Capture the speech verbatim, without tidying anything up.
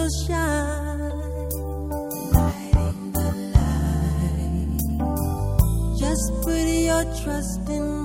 will shine, lighting the light. Just put your trust in